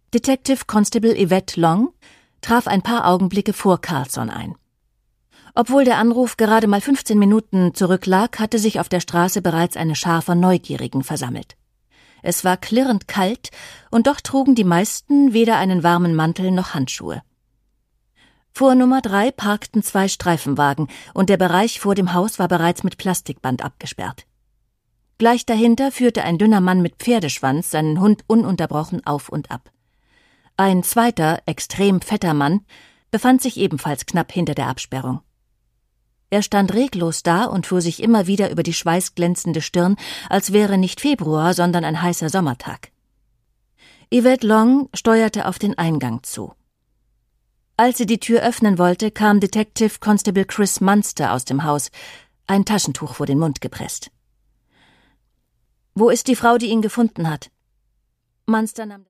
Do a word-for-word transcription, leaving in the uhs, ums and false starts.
Detective Constable Yvette Long traf ein paar Augenblicke vor Carlson ein. Obwohl der Anruf gerade mal fünfzehn Minuten zurücklag, hatte sich auf der Straße bereits eine Schar von Neugierigen versammelt. Es war klirrend kalt, und doch trugen die meisten weder einen warmen Mantel noch Handschuhe. Vor Nummer drei parkten zwei Streifenwagen, und der Bereich vor dem Haus war bereits mit Plastikband abgesperrt. Gleich dahinter führte ein dünner Mann mit Pferdeschwanz seinen Hund ununterbrochen auf und ab. Ein zweiter, extrem fetter Mann befand sich ebenfalls knapp hinter der Absperrung. Er stand reglos da und fuhr sich immer wieder über die schweißglänzende Stirn, als wäre nicht Februar, sondern ein heißer Sommertag. Yvette Long steuerte auf den Eingang zu. Als sie die Tür öffnen wollte, kam Detective Constable Chris Munster aus dem Haus, ein Taschentuch vor den Mund gepresst. »Wo ist die Frau, die ihn gefunden hat?« Munster nahm